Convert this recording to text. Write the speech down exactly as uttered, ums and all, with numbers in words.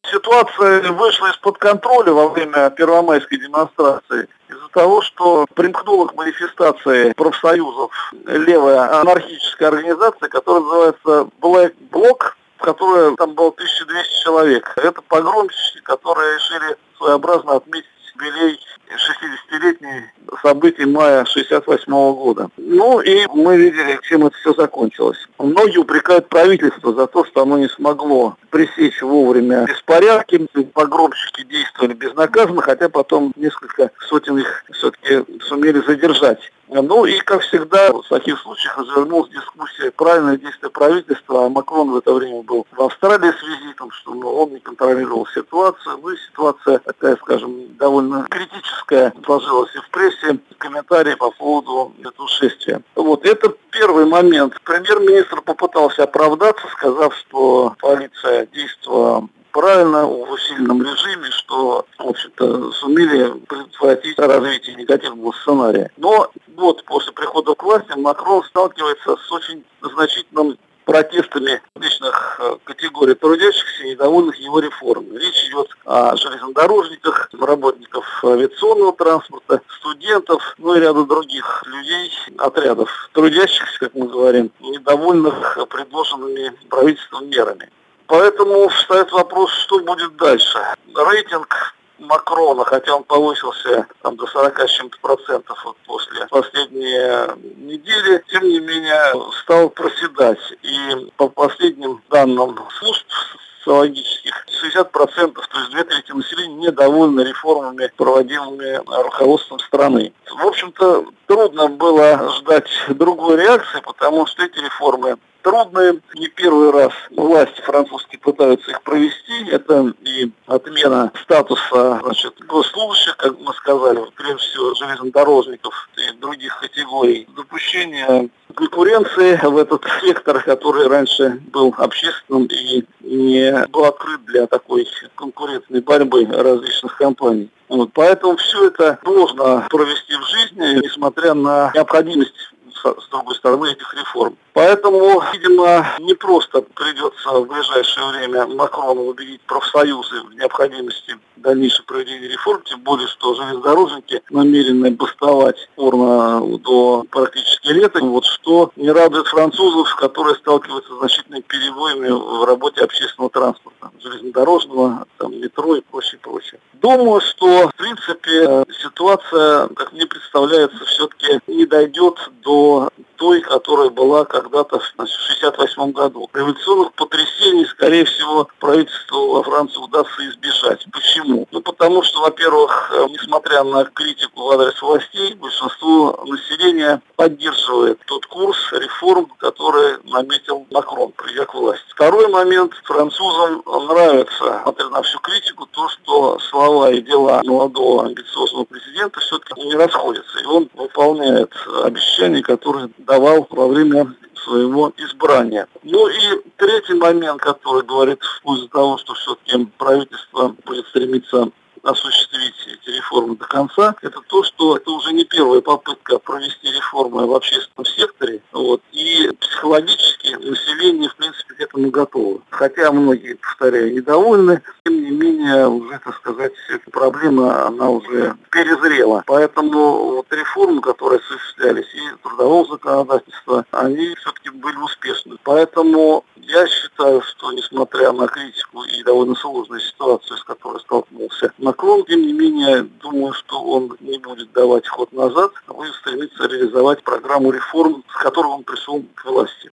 Ситуация вышла из-под контроля во время первомайской демонстрации из-за того, что примкнула к манифестации профсоюзов левая анархическая организация, которая называется Black Bloc, в которой там было тысяча двести человек. Это погромщики, которые решили своеобразно отметить юбилей шестидесятилетний событий мая шестьдесят восьмого года. Ну и мы видели, чем это все закончилось. Многие упрекают правительство за то, что оно не смогло пресечь вовремя беспорядки. Погромщики действовали безнаказанно, хотя потом несколько сотен их все-таки сумели задержать. Ну и, как всегда, в таких случаях развернулась дискуссия, правильное действие правительства. А Макрон в это время был в Австралии с визитом, что ну, он не контролировал ситуацию. Ну и ситуация такая, скажем, довольно критическая сложилась и в прессе. Комментарии по поводу этого шествия. Вот, это первый момент. Премьер-министр попытался оправдаться, сказав, что полиция действовала правильно, в усиленном режиме, что, в общем-то, сумели предотвратить развитие негативного сценария. Но год после прихода к власти Макрон сталкивается с очень значительным протестами различных категорий трудящихся и недовольных его реформами. Речь идет о железнодорожниках, работников авиационного транспорта, студентов, ну и ряда других людей, отрядов трудящихся, как мы говорим, недовольных предложенными правительством мерами. Поэтому встает вопрос, что будет дальше. Рейтинг Макрона, хотя он повысился там, до сорока с чем-то процентов вот, после последней недели, тем не менее стал проседать. И по последним данным служб социологических, шестьдесят процентов, то есть две трети населения, недовольны реформами, проводимыми руководством страны. В общем-то, трудно было ждать другой реакции, потому что эти реформы трудные. Не первый раз власти французские пытаются их провести. Это и отмена статуса, значит, госслужащих, как мы сказали, прежде всего железнодорожников и других категорий. Допущение конкуренции в этот сектор, который раньше был общественным и не был открыт для такой конкурентной борьбы различных компаний. Вот, поэтому все это сложно провести в жизни, несмотря на необходимость, с другой стороны, этих реформ. Поэтому, видимо, не просто придется в ближайшее время Макрону убедить профсоюзы в необходимости дальнейшего проведения реформ, тем более, что железнодорожники намерены бастовать упорно до практически лета, вот что не радует французов, которые сталкиваются с значительными перебоями в работе общественного транспорта, железнодорожного, там, метро и прочее, прочее. Думаю, что, в принципе, ситуация, как мне представляется, все-таки не дойдет до той, которая была когда-то в шестьдесят восьмом году. Революционных потрясений, скорее всего, правительству во Франции удастся избежать. Почему? Ну, потому что, во-первых, несмотря на критику в адрес властей, большинство населения поддерживает тот курс реформ, который наметил Макрон, придя к власти. Второй момент. Французам нравится, несмотря на всю критику, то, что слова и дела молодого амбициозного президента все-таки не расходятся. И он выполняет обещания, которые давал во время своего избрания. Ну и третий момент, который говорит в пользу того, что все-таки правительство будет стремиться осуществить эти реформы до конца, это то, что это уже не первая попытка провести реформы в общественном секторе. Вот, и психологически население, в принципе, к этому готово. Хотя многие, повторяю, недовольны, тем не менее, уже, так сказать, эта проблема, она уже перезрела. Поэтому вот реформы, которые осуществлялись, и трудового законодательства, они все-таки были успешны. Поэтому я считаю, что, несмотря на критику и довольно сложную ситуацию, с которой столкнулся Макрон, тем не менее, думаю, что он не будет давать ход назад, а будет стремиться реализовать программу реформ, с которой он пришел к власти.